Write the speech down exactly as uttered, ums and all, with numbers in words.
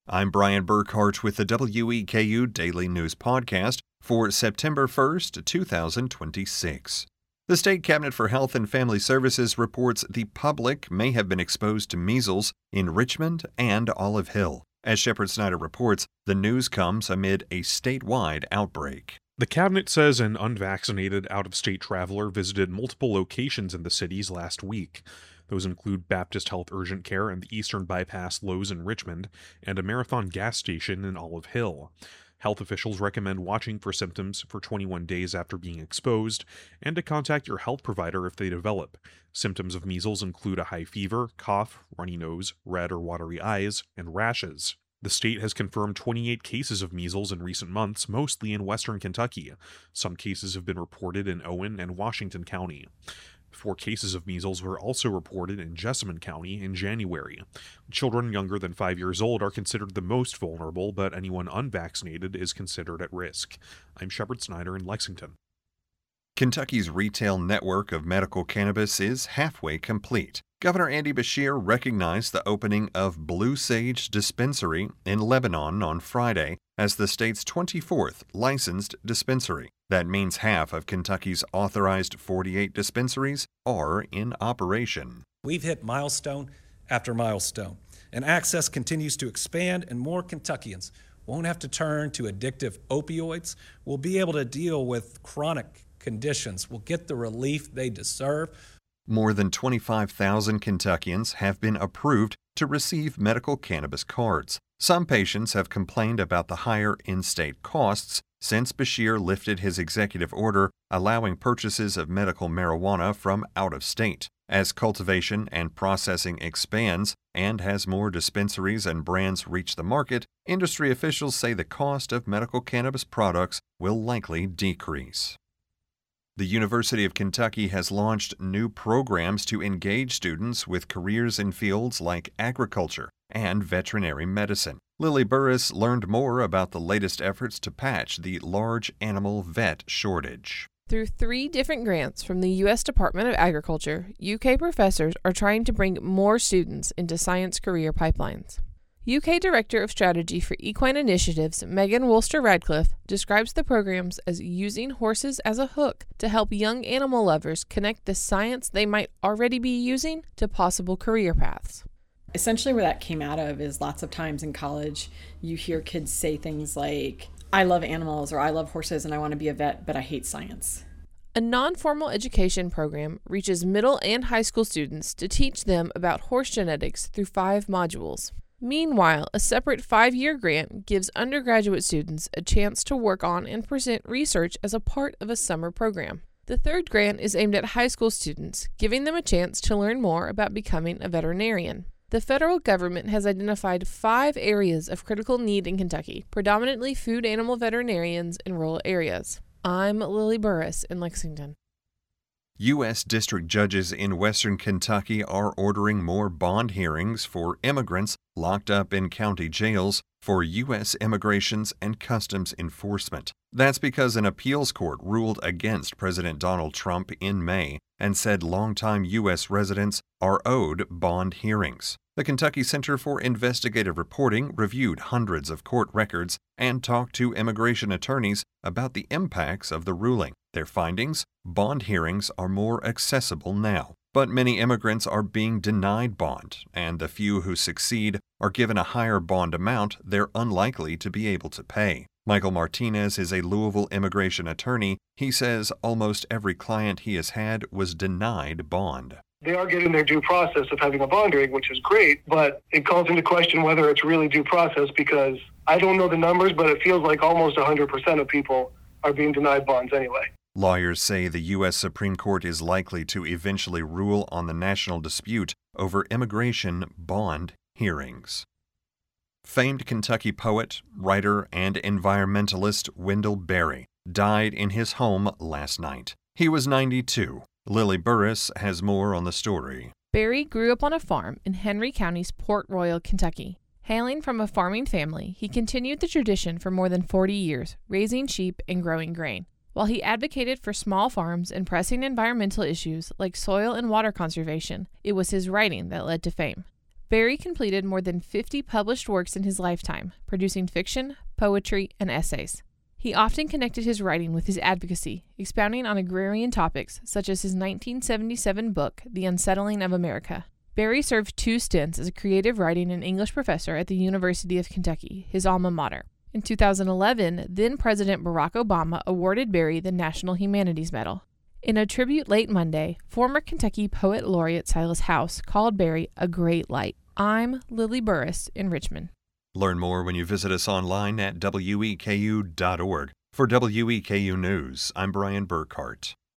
I'm Brian Burkhart with the W E K U Daily News Podcast for September first, two thousand twenty-six. The State Cabinet for Health and Family Services reports the public may have been exposed to measles in Richmond and Olive Hill. As Shepard Snyder reports, the news comes amid a statewide outbreak. The cabinet says an unvaccinated out-of-state traveler visited multiple locations in the cities last week. Those include Baptist Health Urgent Care and the Eastern Bypass Lowe's in Richmond and a Marathon gas station in Olive Hill. Health officials recommend watching for symptoms for twenty-one days after being exposed and to contact your health provider if they develop. Symptoms of measles include a high fever, cough, runny nose, red or watery eyes, and rashes. The state has confirmed twenty-eight cases of measles in recent months, mostly in western Kentucky. Some cases have been reported in Owen and Washington County. Four cases of measles were also reported in Jessamine County in January. Children younger than five years old are considered the most vulnerable, but anyone unvaccinated is considered at risk. I'm Shepard Snyder in Lexington. Kentucky's retail network of medical cannabis is halfway complete. Governor Andy Beshear recognized the opening of Blue Sage Dispensary in Lebanon on Friday as the state's twenty-fourth licensed dispensary. That means half of Kentucky's authorized forty-eight dispensaries are in operation. We've hit milestone after milestone, and access continues to expand, and more Kentuckians won't have to turn to addictive opioids. We'll be able to deal with chronic conditions. We'll get the relief they deserve. More than twenty-five thousand Kentuckians have been approved to receive medical cannabis cards. Some patients have complained about the higher in-state costs since Beshear lifted his executive order allowing purchases of medical marijuana from out of state. As cultivation and processing expands and as more dispensaries and brands reach the market, industry officials say the cost of medical cannabis products will likely decrease. The University of Kentucky has launched new programs to engage students with careers in fields like agriculture and veterinary medicine. Lily Burris learned more about the latest efforts to patch the large animal vet shortage. Through three different grants from the U S Department of Agriculture, U K professors are trying to bring more students into science career pipelines. U K Director of Strategy for Equine Initiatives, Megan Woolster-Radcliffe, describes the programs as using horses as a hook to help young animal lovers connect the science they might already be using to possible career paths. Essentially where that came out of is lots of times in college you hear kids say things like, I love animals or I love horses and I want to be a vet, but I hate science. A non-formal education program reaches middle and high school students to teach them about horse genetics through five modules. Meanwhile, a separate five-year grant gives undergraduate students a chance to work on and present research as a part of a summer program. The third grant is aimed at high school students, giving them a chance to learn more about becoming a veterinarian. The federal government has identified five areas of critical need in Kentucky, predominantly food animal veterinarians in rural areas. I'm Lily Burris in Lexington. U S district judges in western Kentucky are ordering more bond hearings for immigrants locked up in county jails for U S Immigrations and Customs Enforcement. That's because an appeals court ruled against President Donald Trump in May and said longtime U S residents are owed bond hearings. The Kentucky Center for Investigative Reporting reviewed hundreds of court records and talked to immigration attorneys about the impacts of the ruling. Their findings: bond hearings are more accessible now. But many immigrants are being denied bond, and the few who succeed are given a higher bond amount they're unlikely to be able to pay. Michael Martinez is a Louisville immigration attorney. He says almost every client he has had was denied bond. They are getting their due process of having a bond hearing, which is great, but it calls into question whether it's really due process because I don't know the numbers, but it feels like almost one hundred percent of people are being denied bonds anyway. Lawyers say the U S Supreme Court is likely to eventually rule on the national dispute over immigration bond hearings. Famed Kentucky poet, writer, and environmentalist Wendell Berry died in his home last night. He was ninety-two. Lily Burris has more on the story. Berry grew up on a farm in Henry County's Port Royal, Kentucky. Hailing from a farming family, he continued the tradition for more than forty years, raising sheep and growing grain. While he advocated for small farms and pressing environmental issues like soil and water conservation, it was his writing that led to fame. Barry completed more than fifty published works in his lifetime, producing fiction, poetry, and essays. He often connected his writing with his advocacy, expounding on agrarian topics such as his nineteen seventy-seven book, The Unsettling of America. Barry served two stints as a creative writing and English professor at the University of Kentucky, his alma mater. In two thousand eleven, then-President Barack Obama awarded Barry the National Humanities Medal. In a tribute late Monday, former Kentucky Poet Laureate Silas House called Barry a great light. I'm Lily Burris in Richmond. Learn more when you visit us online at W E K U dot org. For W E K U News, I'm Brian Burkhart.